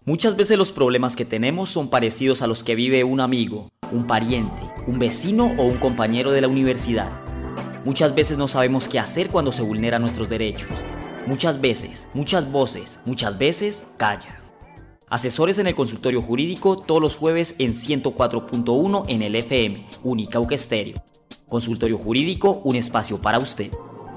Muchas veces los problemas que tenemos son parecidos a los que vive un amigo, un pariente, un vecino o un compañero de la universidad. Muchas veces no sabemos qué hacer cuando se vulneran nuestros derechos. Muchas veces, muchas voces, muchas veces callan. Asesores en el consultorio jurídico todos los jueves en 104.1 en el FM, Unicauca Estéreo. Consultorio jurídico, un espacio para usted.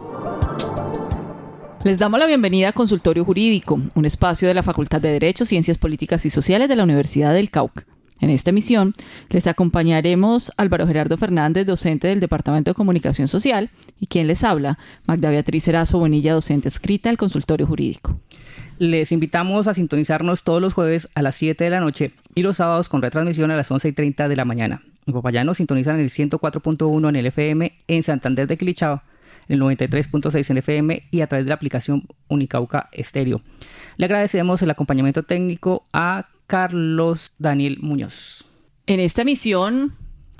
Les damos la bienvenida a Consultorio Jurídico, un espacio de la Facultad de Derecho, Ciencias Políticas y Sociales de la Universidad del Cauca. En esta emisión les acompañaremos Álvaro Gerardo Fernández, docente del Departamento de Comunicación Social, y quien les habla, Magda Beatriz Erazo Bonilla, docente adscrita al Consultorio Jurídico. Les invitamos a sintonizarnos todos los jueves a las 7 de la noche y los sábados con retransmisión a las 11:30 de la mañana. En Popayán nos sintonizan en el 104.1 en el FM, en Santander de Quilichao, en el 93.6 en FM y a través de la aplicación Unicauca Estéreo. Le agradecemos el acompañamiento técnico a Carlos Daniel Muñoz. En esta emisión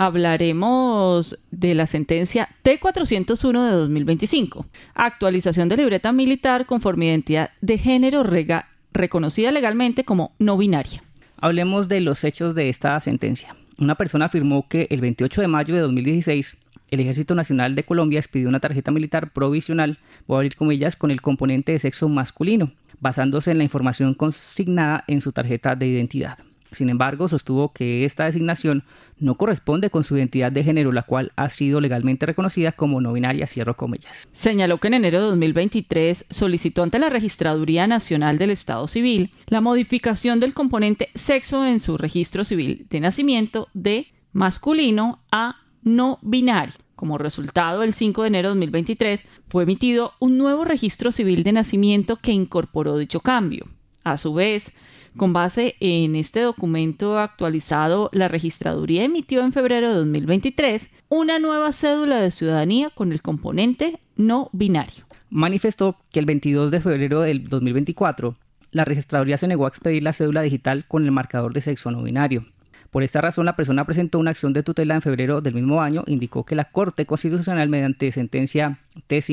hablaremos de la sentencia T401 de 2025, actualización de libreta militar conforme identidad de género reconocida legalmente como no binaria. Hablemos de los hechos de esta sentencia. Una persona afirmó que el 28 de mayo de 2016 el Ejército Nacional de Colombia expidió una tarjeta militar provisional, voy a abrir comillas, con el componente de sexo masculino, basándose en la información consignada en su tarjeta de identidad. Sin embargo, sostuvo que esta designación no corresponde con su identidad de género, la cual ha sido legalmente reconocida como no binaria, cierro comillas. Señaló que en enero de 2023 solicitó ante la Registraduría Nacional del Estado Civil la modificación del componente sexo en su registro civil de nacimiento de masculino a no binario. Como resultado, el 5 de enero de 2023 fue emitido un nuevo registro civil de nacimiento que incorporó dicho cambio. A su vez, con base en este documento actualizado, la Registraduría emitió en febrero de 2023 una nueva cédula de ciudadanía con el componente no binario. Manifestó que el 22 de febrero del 2024 la Registraduría se negó a expedir la cédula digital con el marcador de sexo no binario. Por esta razón, la persona presentó una acción de tutela en febrero del mismo año. Indicó que la Corte Constitucional, mediante sentencia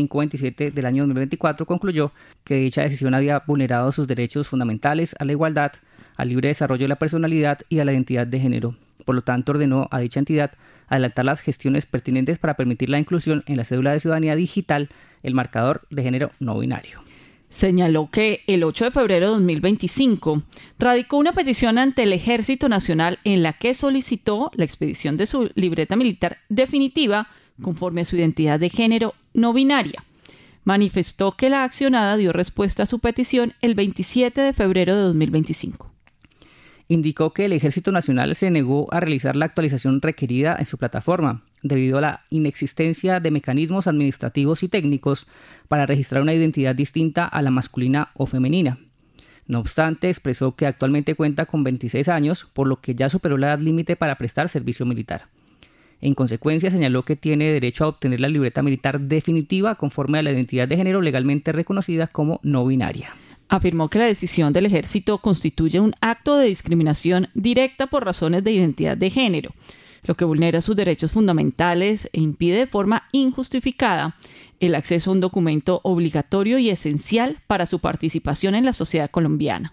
T527 del año 2024, concluyó que dicha decisión había vulnerado sus derechos fundamentales a la igualdad, al libre desarrollo de la personalidad y a la identidad de género. Por lo tanto, ordenó a dicha entidad adelantar las gestiones pertinentes para permitir la inclusión en la cédula de ciudadanía digital el marcador de género no binario. Señaló que el 8 de febrero de 2025 radicó una petición ante el Ejército Nacional en la que solicitó la expedición de su libreta militar definitiva conforme a su identidad de género no binaria. Manifestó que la accionada dio respuesta a su petición el 27 de febrero de 2025. Indicó que el Ejército Nacional se negó a realizar la actualización requerida en su plataforma, debido a la inexistencia de mecanismos administrativos y técnicos para registrar una identidad distinta a la masculina o femenina. No obstante, expresó que actualmente cuenta con 26 años, por lo que ya superó la edad límite para prestar servicio militar. En consecuencia, señaló que tiene derecho a obtener la libreta militar definitiva conforme a la identidad de género legalmente reconocida como no binaria. Afirmó que la decisión del Ejército constituye un acto de discriminación directa por razones de identidad de género, lo que vulnera sus derechos fundamentales e impide de forma injustificada el acceso a un documento obligatorio y esencial para su participación en la sociedad colombiana.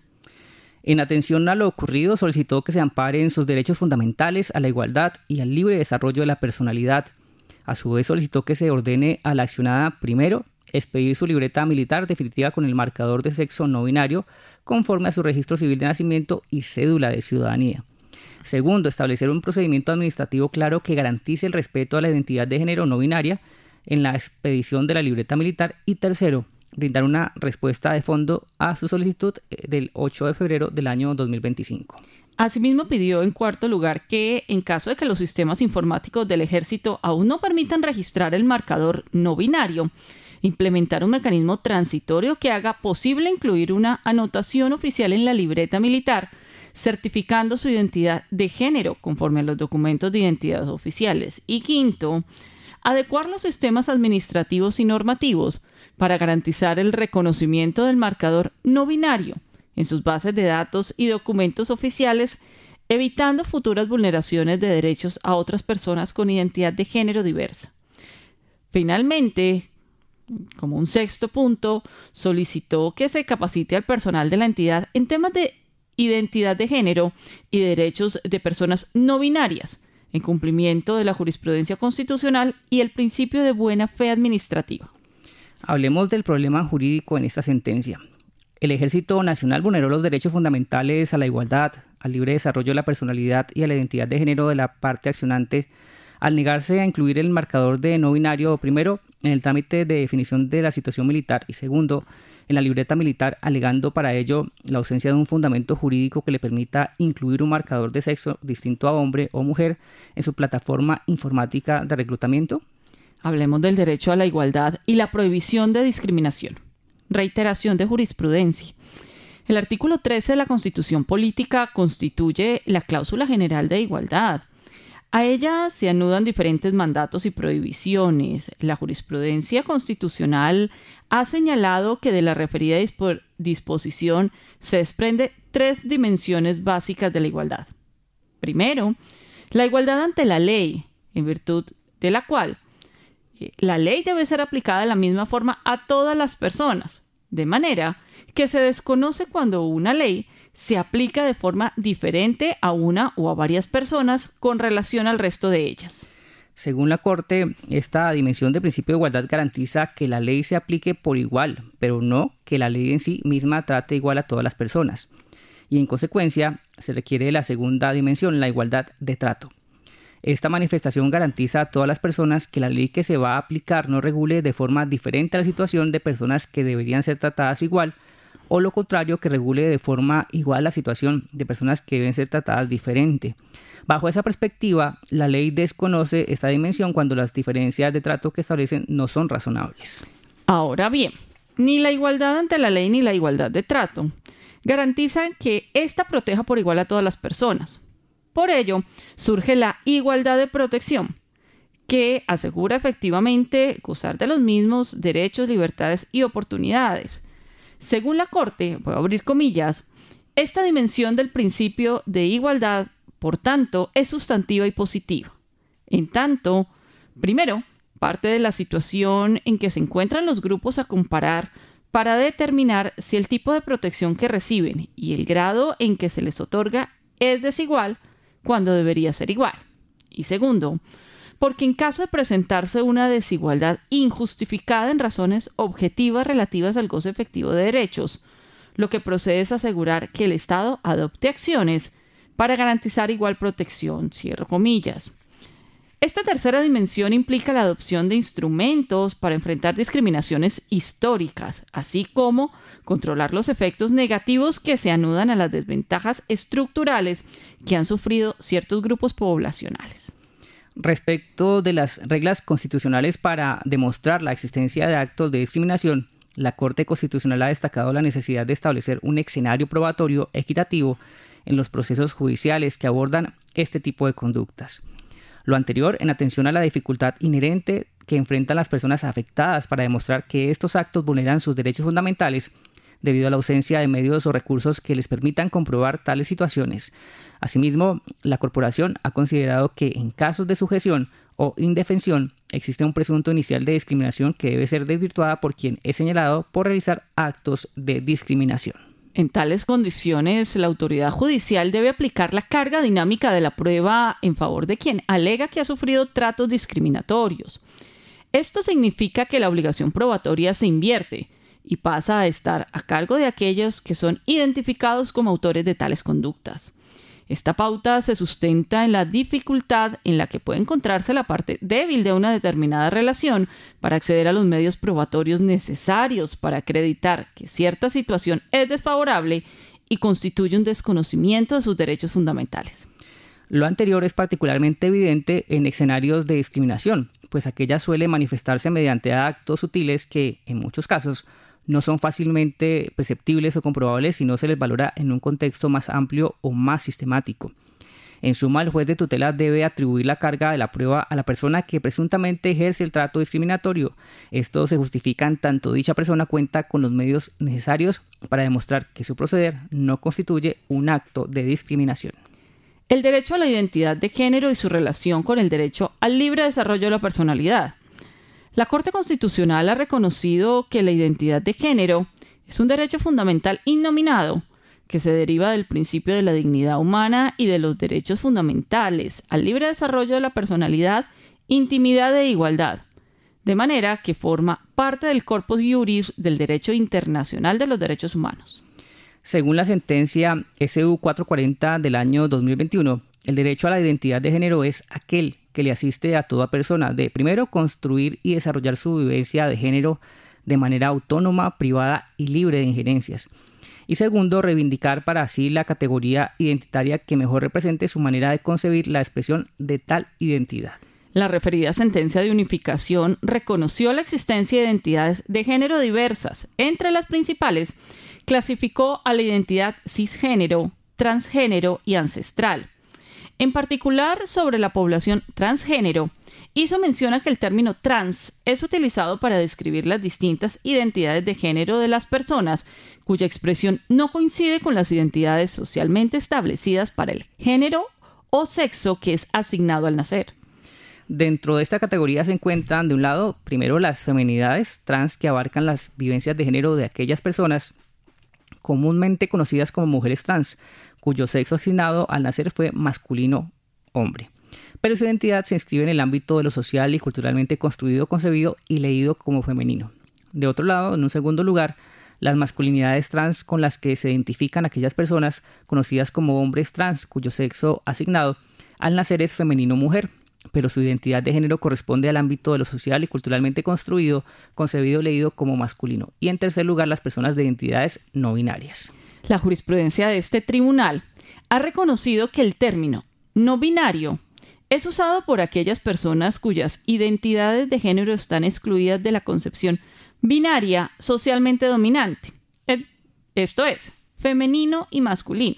En atención a lo ocurrido, solicitó que se amparen sus derechos fundamentales a la igualdad y al libre desarrollo de la personalidad. A su vez, solicitó que se ordene a la accionada, primero, expedir su libreta militar definitiva con el marcador de sexo no binario conforme a su registro civil de nacimiento y cédula de ciudadanía. Segundo, establecer un procedimiento administrativo claro que garantice el respeto a la identidad de género no binaria en la expedición de la libreta militar. Y tercero, brindar una respuesta de fondo a su solicitud del 8 de febrero del año 2025. Asimismo, pidió en cuarto lugar que, en caso de que los sistemas informáticos del Ejército aún no permitan registrar el marcador no binario, implementar un mecanismo transitorio que haga posible incluir una anotación oficial en la libreta militar, certificando su identidad de género conforme a los documentos de identidad oficiales. Y quinto, adecuar los sistemas administrativos y normativos para garantizar el reconocimiento del marcador no binario en sus bases de datos y documentos oficiales, evitando futuras vulneraciones de derechos a otras personas con identidad de género diversa. Finalmente, como un sexto punto, solicitó que se capacite al personal de la entidad en temas de identidad de género y derechos de personas no binarias, en cumplimiento de la jurisprudencia constitucional y el principio de buena fe administrativa. Hablemos del problema jurídico en esta sentencia. El Ejército Nacional vulneró los derechos fundamentales a la igualdad, al libre desarrollo de la personalidad y a la identidad de género de la parte accionante al negarse a incluir el marcador de no binario, primero, en el trámite de definición de la situación militar y segundo, en la libreta militar, alegando para ello la ausencia de un fundamento jurídico que le permita incluir un marcador de sexo distinto a hombre o mujer en su plataforma informática de reclutamiento. Hablemos del derecho a la igualdad y la prohibición de discriminación. Reiteración de jurisprudencia. El artículo 13 de la Constitución Política constituye la cláusula general de igualdad. A ella se anudan diferentes mandatos y prohibiciones. La jurisprudencia constitucional ha señalado que de la referida disposición se desprende 3 dimensiones básicas de la igualdad. Primero, la igualdad ante la ley, en virtud de la cual la ley debe ser aplicada de la misma forma a todas las personas, de manera que se desconoce cuando una ley se aplica de forma diferente a una o a varias personas con relación al resto de ellas. Según la Corte, esta dimensión del principio de igualdad garantiza que la ley se aplique por igual, pero no que la ley en sí misma trate igual a todas las personas. Y en consecuencia, se requiere la segunda dimensión, la igualdad de trato. Esta manifestación garantiza a todas las personas que la ley que se va a aplicar no regule de forma diferente a la situación de personas que deberían ser tratadas igual, o lo contrario, que regule de forma igual la situación de personas que deben ser tratadas diferente. Bajo esa perspectiva, la ley desconoce esta dimensión cuando las diferencias de trato que establecen no son razonables. Ahora bien, ni la igualdad ante la ley ni la igualdad de trato garantizan que ésta proteja por igual a todas las personas. Por ello, surge la igualdad de protección, que asegura efectivamente gozar de los mismos derechos, libertades y oportunidades. Según la Corte, voy a abrir comillas, esta dimensión del principio de igualdad, por tanto, es sustantiva y positiva. En tanto, primero, parte de la situación en que se encuentran los grupos a comparar para determinar si el tipo de protección que reciben y el grado en que se les otorga es desigual cuando debería ser igual. Y segundo, porque en caso de presentarse una desigualdad injustificada en razones objetivas relativas al goce efectivo de derechos, lo que procede es asegurar que el Estado adopte acciones para garantizar igual protección, cierro comillas. Esta tercera dimensión implica la adopción de instrumentos para enfrentar discriminaciones históricas, así como controlar los efectos negativos que se anudan a las desventajas estructurales que han sufrido ciertos grupos poblacionales. Respecto de las reglas constitucionales para demostrar la existencia de actos de discriminación, la Corte Constitucional ha destacado la necesidad de establecer un escenario probatorio equitativo en los procesos judiciales que abordan este tipo de conductas. Lo anterior en atención a la dificultad inherente que enfrentan las personas afectadas para demostrar que estos actos vulneran sus derechos fundamentales debido a la ausencia de medios o recursos que les permitan comprobar tales situaciones. Asimismo, la Corporación ha considerado que en casos de sujeción o indefensión existe un presunto inicial de discriminación que debe ser desvirtuada por quien es señalado por realizar actos de discriminación. En tales condiciones, la autoridad judicial debe aplicar la carga dinámica de la prueba en favor de quien alega que ha sufrido tratos discriminatorios. Esto significa que la obligación probatoria se invierte y pasa a estar a cargo de aquellos que son identificados como autores de tales conductas. Esta pauta se sustenta en la dificultad en la que puede encontrarse la parte débil de una determinada relación para acceder a los medios probatorios necesarios para acreditar que cierta situación es desfavorable y constituye un desconocimiento de sus derechos fundamentales. Lo anterior es particularmente evidente en escenarios de discriminación, pues aquella suele manifestarse mediante actos sutiles que, en muchos casos, no son fácilmente perceptibles o comprobables si no se les valora en un contexto más amplio o más sistemático. En suma, el juez de tutela debe atribuir la carga de la prueba a la persona que presuntamente ejerce el trato discriminatorio. Esto se justifica en tanto dicha persona cuenta con los medios necesarios para demostrar que su proceder no constituye un acto de discriminación. El derecho a la identidad de género y su relación con el derecho al libre desarrollo de la personalidad. La Corte Constitucional ha reconocido que la identidad de género es un derecho fundamental innominado que se deriva del principio de la dignidad humana y de los derechos fundamentales, al libre desarrollo de la personalidad, intimidad e igualdad, de manera que forma parte del corpus iuris del derecho internacional de los derechos humanos. Según la sentencia SU 440 del año 2021, el derecho a la identidad de género es aquel que le asiste a toda persona de, primero, construir y desarrollar su vivencia de género de manera autónoma, privada y libre de injerencias. Y segundo, reivindicar para sí la categoría identitaria que mejor represente su manera de concebir la expresión de tal identidad. La referida sentencia de unificación reconoció la existencia de identidades de género diversas. Entre las principales, clasificó a la identidad cisgénero, transgénero y ancestral. En particular, sobre la población transgénero, hizo mención a que el término trans es utilizado para describir las distintas identidades de género de las personas, cuya expresión no coincide con las identidades socialmente establecidas para el género o sexo que es asignado al nacer. Dentro de esta categoría se encuentran, de un lado, primero las feminidades trans, que abarcan las vivencias de género de aquellas personas comúnmente conocidas como mujeres trans, cuyo sexo asignado al nacer fue masculino-hombre, pero su identidad se inscribe en el ámbito de lo social y culturalmente construido, concebido y leído como femenino. De otro lado, en un segundo lugar, las masculinidades trans, con las que se identifican aquellas personas conocidas como hombres trans, cuyo sexo asignado al nacer es femenino-mujer, pero su identidad de género corresponde al ámbito de lo social y culturalmente construido, concebido y leído como masculino. Y en tercer lugar, las personas de identidades no binarias. La jurisprudencia de este tribunal ha reconocido que el término no binario es usado por aquellas personas cuyas identidades de género están excluidas de la concepción binaria socialmente dominante, esto es, femenino y masculino.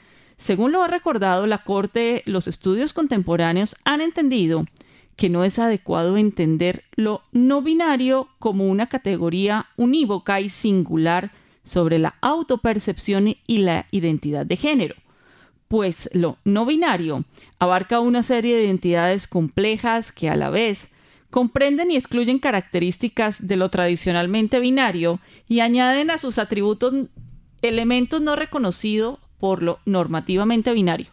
Según lo ha recordado la Corte, los estudios contemporáneos han entendido que no es adecuado entender lo no binario como una categoría unívoca y singular sobre la autopercepción y la identidad de género, pues lo no binario abarca una serie de identidades complejas que a la vez comprenden y excluyen características de lo tradicionalmente binario y añaden a sus atributos elementos no reconocidos por lo normativamente binario.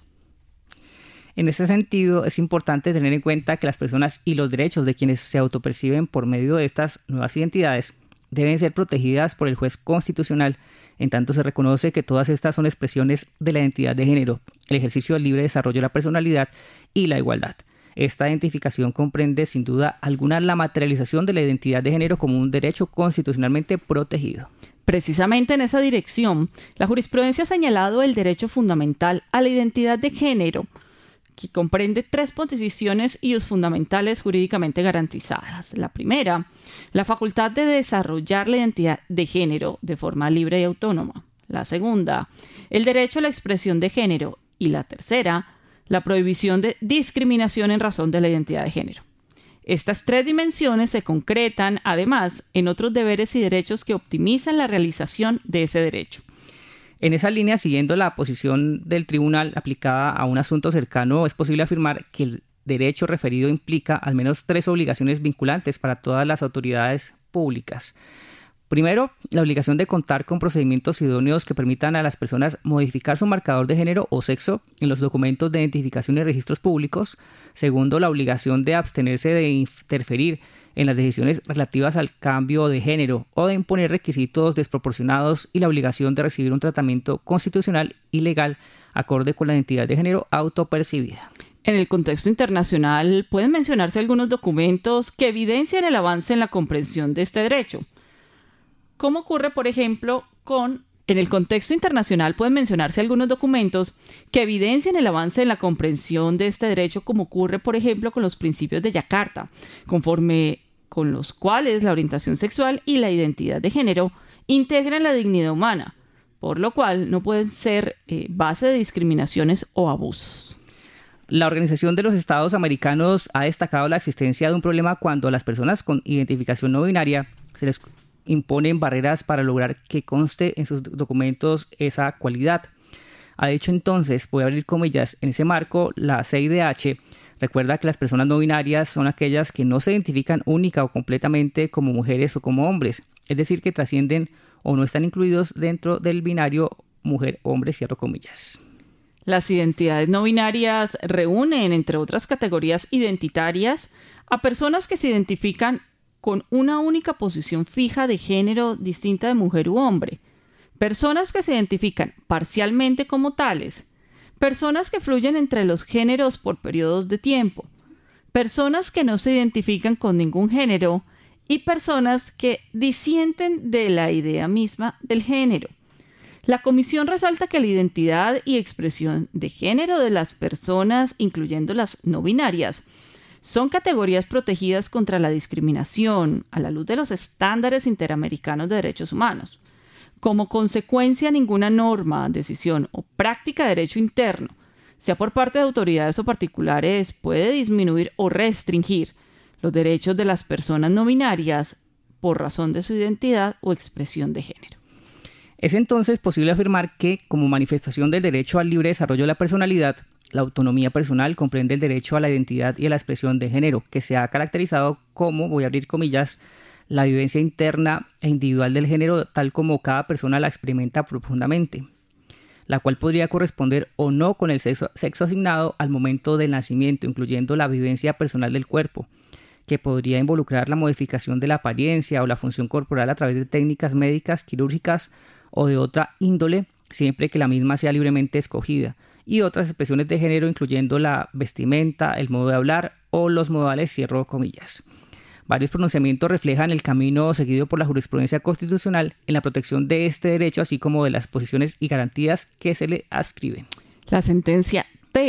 En ese sentido, es importante tener en cuenta que las personas y los derechos de quienes se autoperciben por medio de estas nuevas identidades deben ser protegidas por el juez constitucional, en tanto se reconoce que todas estas son expresiones de la identidad de género, el ejercicio del libre desarrollo de la personalidad y la igualdad. Esta identificación comprende sin duda alguna la materialización de la identidad de género como un derecho constitucionalmente protegido. Precisamente en esa dirección, la jurisprudencia ha señalado el derecho fundamental a la identidad de género, que comprende 3 posiciones y fundamentales jurídicamente garantizadas. La primera, la facultad de desarrollar la identidad de género de forma libre y autónoma. La segunda, el derecho a la expresión de género. Y la tercera, la prohibición de discriminación en razón de la identidad de género. Estas 3 dimensiones se concretan, además, en otros deberes y derechos que optimizan la realización de ese derecho. En esa línea, siguiendo la posición del tribunal aplicada a un asunto cercano, es posible afirmar que el derecho referido implica al menos 3 obligaciones vinculantes para todas las autoridades públicas. Primero, la obligación de contar con procedimientos idóneos que permitan a las personas modificar su marcador de género o sexo en los documentos de identificación y registros públicos. Segundo, la obligación de abstenerse de interferir en las decisiones relativas al cambio de género o de imponer requisitos desproporcionados, y la obligación de recibir un tratamiento constitucional y legal acorde con la identidad de género autopercibida. En el contexto internacional pueden mencionarse algunos documentos que evidencian el avance en la comprensión de este derecho. ¿Cómo ocurre, por ejemplo, en el contexto internacional pueden mencionarse algunos documentos que evidencian el avance en la comprensión de este derecho, como ocurre, por ejemplo, con los principios de Yakarta, conforme con los cuales la orientación sexual y la identidad de género integran la dignidad humana, por lo cual no pueden ser base de discriminaciones o abusos. La Organización de los Estados Americanos ha destacado la existencia de un problema cuando a las personas con identificación no binaria se les imponen barreras para lograr que conste en sus documentos esa cualidad. Ha dicho entonces, voy a abrir comillas, en ese marco, la CIDH recuerda que las personas no binarias son aquellas que no se identifican única o completamente como mujeres o como hombres, es decir, que trascienden o no están incluidos dentro del binario mujer, hombre, cierro comillas. Las identidades no binarias reúnen, entre otras categorías identitarias, a personas que se identifican con una única posición fija de género distinta de mujer u hombre, personas que se identifican parcialmente como tales, personas que fluyen entre los géneros por periodos de tiempo, personas que no se identifican con ningún género y personas que disienten de la idea misma del género. La Comisión resalta que la identidad y expresión de género de las personas, incluyendo las no binarias, son categorías protegidas contra la discriminación a la luz de los estándares interamericanos de derechos humanos. Como consecuencia, ninguna norma, decisión o práctica de derecho interno, sea por parte de autoridades o particulares, puede disminuir o restringir los derechos de las personas no binarias por razón de su identidad o expresión de género. Es entonces posible afirmar que, como manifestación del derecho al libre desarrollo de la personalidad, la autonomía personal comprende el derecho a la identidad y a la expresión de género, que se ha caracterizado como, voy a abrir comillas, la vivencia interna e individual del género tal como cada persona la experimenta profundamente, la cual podría corresponder o no con el sexo asignado al momento del nacimiento, incluyendo la vivencia personal del cuerpo, que podría involucrar la modificación de la apariencia o la función corporal a través de técnicas médicas, quirúrgicas o de otra índole, siempre que la misma sea libremente escogida, y otras expresiones de género, incluyendo la vestimenta, el modo de hablar o los modales, cierro comillas. Varios pronunciamientos reflejan el camino seguido por la jurisprudencia constitucional en la protección de este derecho, así como de las posiciones y garantías que se le adscriben. La sentencia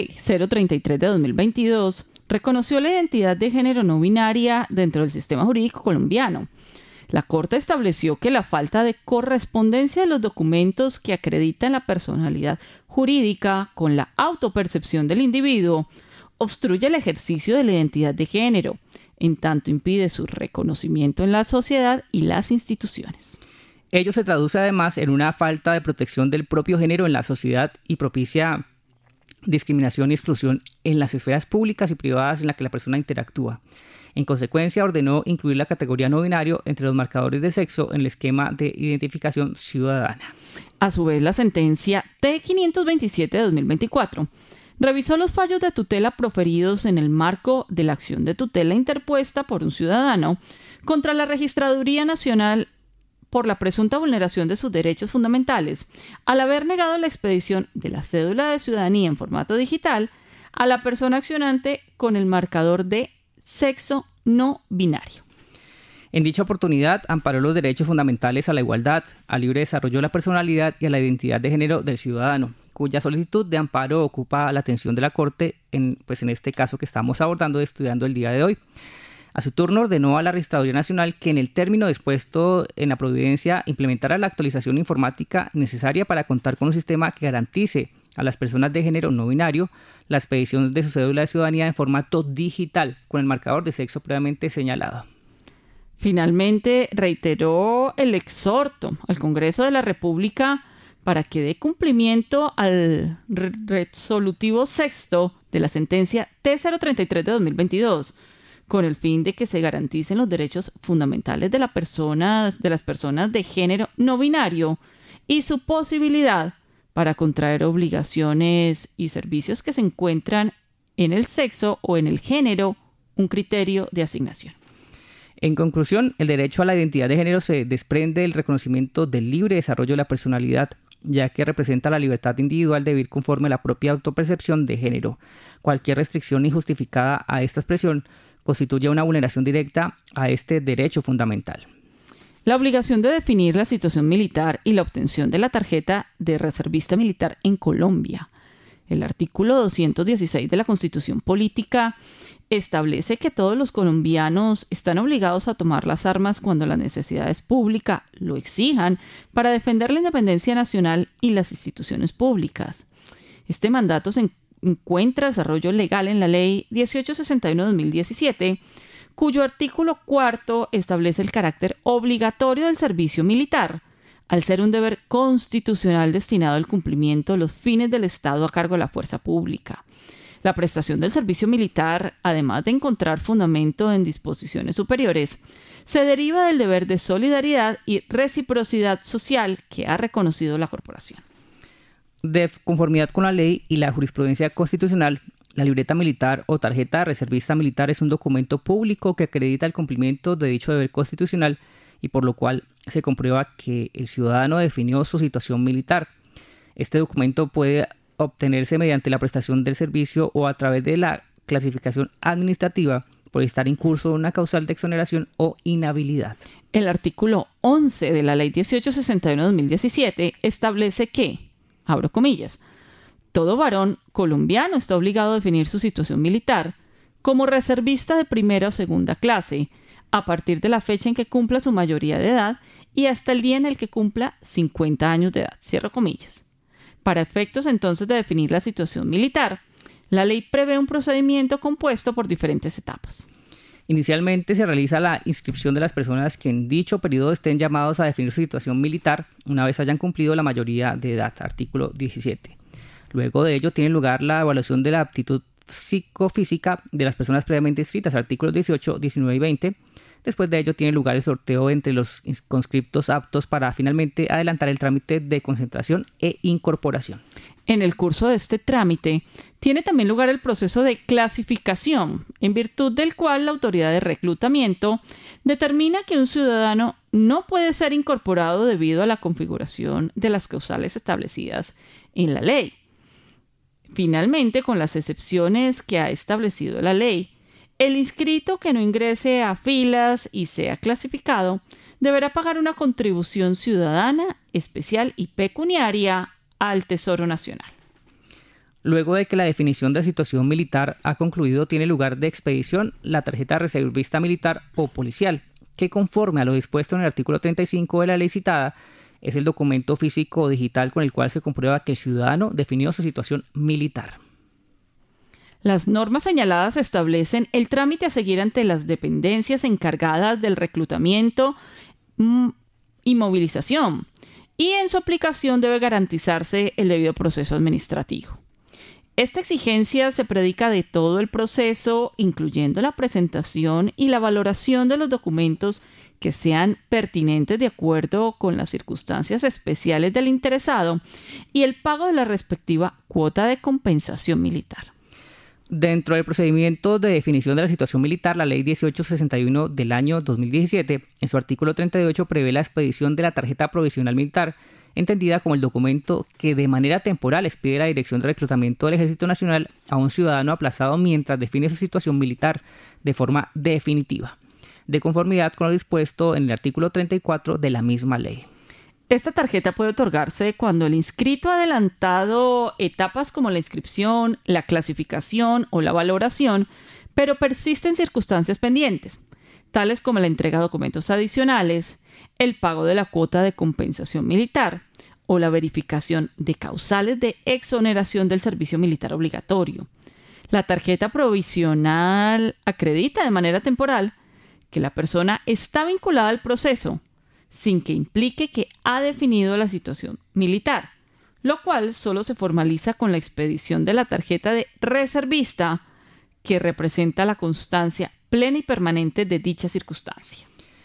T-033 de 2022 reconoció la identidad de género no binaria dentro del sistema jurídico colombiano. La Corte estableció que la falta de correspondencia de los documentos que acreditan la personalidad jurídica con la autopercepción del individuo obstruye el ejercicio de la identidad de género, en tanto impide su reconocimiento en la sociedad y las instituciones. Ello se traduce además en una falta de protección del propio género en la sociedad y propicia discriminación y exclusión en las esferas públicas y privadas en las que la persona interactúa. En consecuencia, ordenó incluir la categoría no binario entre los marcadores de sexo en el esquema de identificación ciudadana. A su vez, la sentencia T-527 de 2024 revisó los fallos de tutela proferidos en el marco de la acción de tutela interpuesta por un ciudadano contra la Registraduría Nacional por la presunta vulneración de sus derechos fundamentales, al haber negado la expedición de la cédula de ciudadanía en formato digital a la persona accionante con el marcador de sexo no binario. En dicha oportunidad, amparó los derechos fundamentales a la igualdad, al libre desarrollo de la personalidad y a la identidad de género del ciudadano, cuya solicitud de amparo ocupa la atención de la Corte en este caso que estamos abordando, estudiando el día de hoy. A su turno, ordenó a la Registraduría Nacional que en el término dispuesto en la providencia implementara la actualización informática necesaria para contar con un sistema que garantice a las personas de género no binario la expedición de su cédula de ciudadanía en formato digital con el marcador de sexo previamente señalado. Finalmente, reiteró el exhorto al Congreso de la República para que dé cumplimiento al resolutivo sexto de la sentencia T-033 de 2022, con el fin de que se garanticen los derechos fundamentales de las personas de género no binario y su posibilidad para contraer obligaciones y servicios que se encuentran en el sexo o en el género, un criterio de asignación. En conclusión, el derecho a la identidad de género se desprende del reconocimiento del libre desarrollo de la personalidad, ya que representa la libertad individual de vivir conforme a la propia autopercepción de género. Cualquier restricción injustificada a esta expresión constituye una vulneración directa a este derecho fundamental. La obligación de definir la situación militar y la obtención de la tarjeta de reservista militar en Colombia. El artículo 216 de la Constitución Política establece que todos los colombianos están obligados a tomar las armas cuando las necesidades públicas lo exijan para defender la independencia nacional y las instituciones públicas. Este mandato se encuentra desarrollo legal en la Ley 1861-2017, cuyo artículo 4 establece el carácter obligatorio del servicio militar, al ser un deber constitucional destinado al cumplimiento de los fines del Estado a cargo de la fuerza pública. La prestación del servicio militar, además de encontrar fundamento en disposiciones superiores, se deriva del deber de solidaridad y reciprocidad social que ha reconocido la corporación. De conformidad con la ley y la jurisprudencia constitucional, la libreta militar o tarjeta de reservista militar es un documento público que acredita el cumplimiento de dicho deber constitucional y por lo cual se comprueba que el ciudadano definió su situación militar. Este documento puede obtenerse mediante la prestación del servicio o a través de la clasificación administrativa por estar en curso una causal de exoneración o inhabilidad. El artículo 11 de la Ley 1861/2017 establece que, abro comillas, todo varón colombiano está obligado a definir su situación militar como reservista de primera o segunda clase a partir de la fecha en que cumpla su mayoría de edad y hasta el día en el que cumpla 50 años de edad, cierro comillas. Para efectos entonces de definir la situación militar, la ley prevé un procedimiento compuesto por diferentes etapas. Inicialmente se realiza la inscripción de las personas que en dicho periodo estén llamados a definir su situación militar una vez hayan cumplido la mayoría de edad, artículo 17. Luego de ello tiene lugar la evaluación de la aptitud psicofísica de las personas previamente inscritas, artículos 18, 19 y 20. Después de ello tiene lugar el sorteo entre los conscriptos aptos para finalmente adelantar el trámite de concentración e incorporación. En el curso de este trámite tiene también lugar el proceso de clasificación, en virtud del cual la autoridad de reclutamiento determina que un ciudadano no puede ser incorporado debido a la configuración de las causales establecidas en la ley. Finalmente, con las excepciones que ha establecido la ley, el inscrito que no ingrese a filas y sea clasificado deberá pagar una contribución ciudadana, especial y pecuniaria al Tesoro Nacional. Luego de que la definición de la situación militar ha concluido, tiene lugar de expedición la tarjeta de reservista militar o policial, que conforme a lo dispuesto en el artículo 35 de la ley citada, es el documento físico o digital con el cual se comprueba que el ciudadano definió su situación militar. Las normas señaladas establecen el trámite a seguir ante las dependencias encargadas del reclutamiento y movilización, y en su aplicación debe garantizarse el debido proceso administrativo. Esta exigencia se predica de todo el proceso, incluyendo la presentación y la valoración de los documentos que sean pertinentes de acuerdo con las circunstancias especiales del interesado y el pago de la respectiva cuota de compensación militar. Dentro del procedimiento de definición de la situación militar, la Ley 1861 del año 2017, en su artículo 38, prevé la expedición de la tarjeta provisional militar, entendida como el documento que de manera temporal expide la Dirección de Reclutamiento del Ejército Nacional a un ciudadano aplazado mientras define su situación militar de forma definitiva, de conformidad con lo dispuesto en el artículo 34 de la misma ley. Esta tarjeta puede otorgarse cuando el inscrito ha adelantado etapas como la inscripción, la clasificación o la valoración, pero persisten circunstancias pendientes, tales como la entrega de documentos adicionales, el pago de la cuota de compensación militar o la verificación de causales de exoneración del servicio militar obligatorio. La tarjeta provisional acredita de manera temporal que la persona está vinculada al proceso, sin que implique que ha definido la situación militar, lo cual solo se formaliza con la expedición de la tarjeta de reservista, que representa la constancia plena y permanente de dicha circunstancia.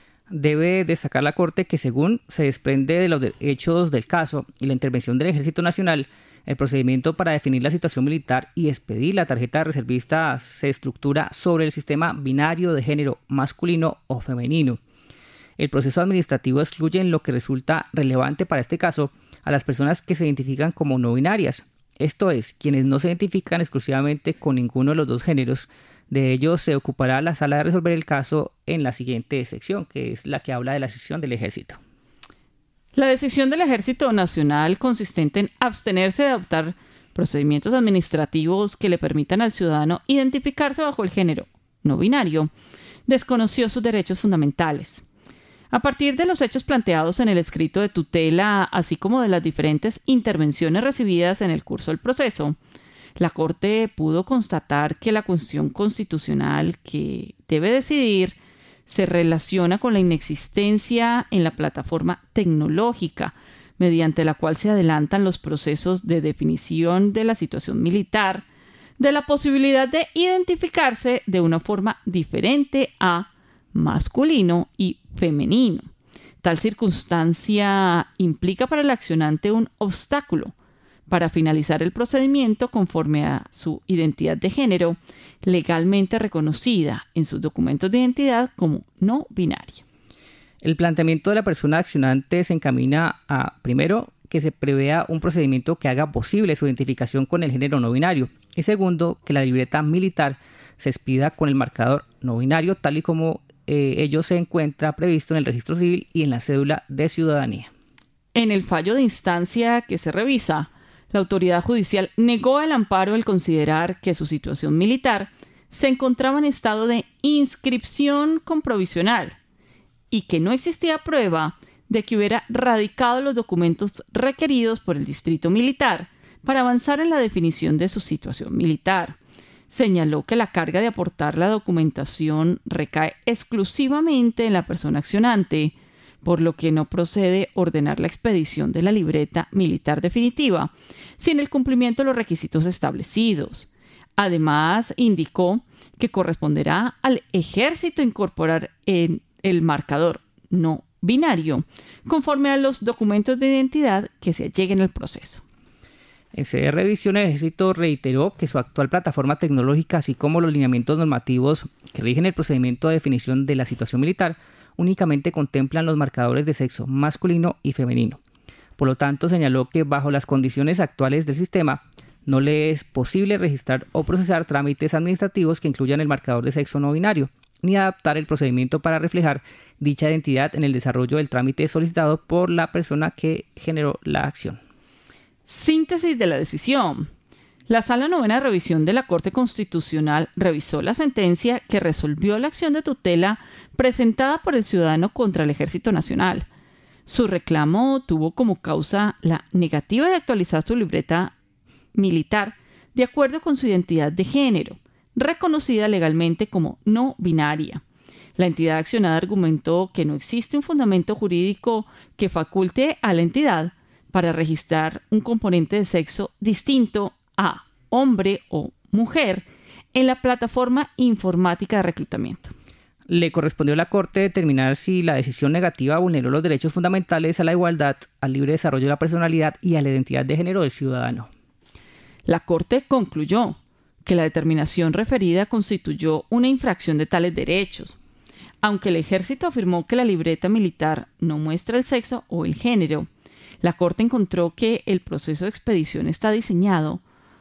Debe destacar la Corte que, según se desprende de los hechos del caso y la intervención del Ejército Nacional, el procedimiento para definir la situación militar y expedir la tarjeta de reservista se estructura sobre el sistema binario de género masculino o femenino. El proceso administrativo excluye en lo que resulta relevante para este caso a las personas que se identifican como no binarias, esto es, quienes no se identifican exclusivamente con ninguno de los dos géneros. De ello se ocupará la sala de resolver el caso en la siguiente sección, que es la que habla de la decisión del Ejército. La decisión del Ejército Nacional, consistente en abstenerse de adoptar procedimientos administrativos que le permitan al ciudadano identificarse bajo el género no binario, desconoció sus derechos fundamentales. A partir de los hechos planteados en el escrito de tutela, así como de las diferentes intervenciones recibidas en el curso del proceso, la Corte pudo constatar que la cuestión constitucional que debe decidir se relaciona con la inexistencia en la plataforma tecnológica mediante la cual se adelantan los procesos de definición de la situación militar, de la posibilidad de identificarse de una forma diferente a masculino y femenino. Tal circunstancia implica para el accionante un obstáculo para finalizar el procedimiento conforme a su identidad de género legalmente reconocida en sus documentos de identidad como no binaria. El planteamiento de la persona accionante se encamina a, primero, que se prevea un procedimiento que haga posible su identificación con el género no binario, y segundo, que la libreta militar se expida con el marcador no binario tal y como ello se encuentra previsto en el registro civil y en la cédula de ciudadanía. En el fallo de instancia que se revisa, la autoridad judicial negó el amparo al considerar que su situación militar se encontraba en estado de inscripción comprovisional y que no existía prueba de que hubiera radicado los documentos requeridos por el distrito militar para avanzar en la definición de su situación militar. Señaló que la carga de aportar la documentación recae exclusivamente en la persona accionante, por lo que no procede ordenar la expedición de la libreta militar definitiva, sin el cumplimiento de los requisitos establecidos. Además, indicó que corresponderá al ejército incorporar en el marcador no binario, conforme a los documentos de identidad que se alleguen al proceso. En sede de revisión, el Ejército reiteró que su actual plataforma tecnológica, así como los lineamientos normativos que rigen el procedimiento de definición de la situación militar, únicamente contemplan los marcadores de sexo masculino y femenino. Por lo tanto, señaló que bajo las condiciones actuales del sistema, no le es posible registrar o procesar trámites administrativos que incluyan el marcador de sexo no binario, ni adaptar el procedimiento para reflejar dicha identidad en el desarrollo del trámite solicitado por la persona que generó la acción. Síntesis de la decisión. La Sala Novena de Revisión de la Corte Constitucional revisó la sentencia que resolvió la acción de tutela presentada por el ciudadano contra el Ejército Nacional. Su reclamo tuvo como causa la negativa de actualizar su libreta militar de acuerdo con su identidad de género, reconocida legalmente como no binaria. La entidad accionada argumentó que no existe un fundamento jurídico que faculte a la entidad para registrar un componente de sexo distinto a hombre o mujer en la plataforma informática de reclutamiento. Le correspondió a la Corte determinar si la decisión negativa vulneró los derechos fundamentales a la igualdad, al libre desarrollo de la personalidad y a la identidad de género del ciudadano. La Corte concluyó que la determinación referida constituyó una infracción de tales derechos. Aunque el Ejército afirmó que la libreta militar no muestra el sexo o el género, la Corte encontró que el proceso de expedición está diseñado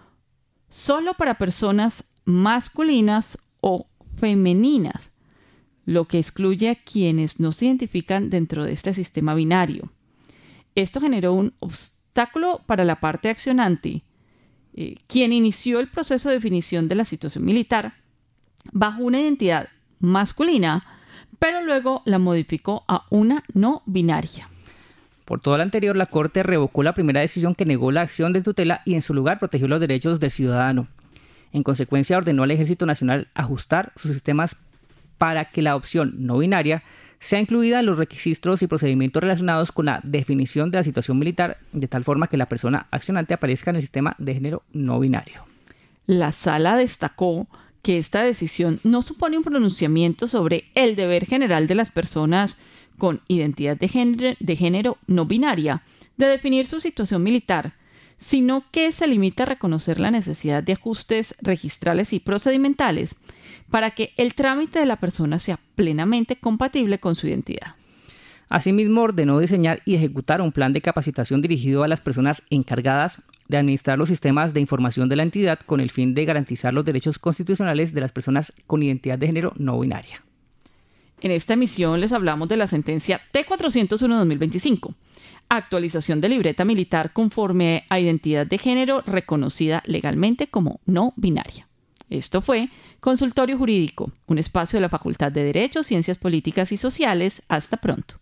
solo para personas masculinas o femeninas, lo que excluye a quienes no se identifican dentro de este sistema binario. Esto generó un obstáculo para la parte accionante, quien inició el proceso de definición de la situación militar bajo una identidad masculina, pero luego la modificó a una no binaria. Por todo lo anterior, la Corte revocó la primera decisión que negó la acción de tutela y en su lugar protegió los derechos del ciudadano. En consecuencia, ordenó al Ejército Nacional ajustar sus sistemas para que la opción no binaria sea incluida en los registros y procedimientos relacionados con la definición de la situación militar, de tal forma que la persona accionante aparezca en el sistema de género no binario. La Sala destacó que esta decisión no supone un pronunciamiento sobre el deber general de las personas con identidad de género no binaria de definir su situación militar, sino que se limita a reconocer la necesidad de ajustes registrales y procedimentales para que el trámite de la persona sea plenamente compatible con su identidad. Asimismo, ordenó diseñar y ejecutar un plan de capacitación dirigido a las personas encargadas de administrar los sistemas de información de la entidad con el fin de garantizar los derechos constitucionales de las personas con identidad de género no binaria. En esta emisión les hablamos de la sentencia T401-2025, actualización de libreta militar conforme a identidad de género reconocida legalmente como no binaria. Esto fue Consultorio Jurídico, un espacio de la Facultad de Derecho, Ciencias Políticas y Sociales. Hasta pronto.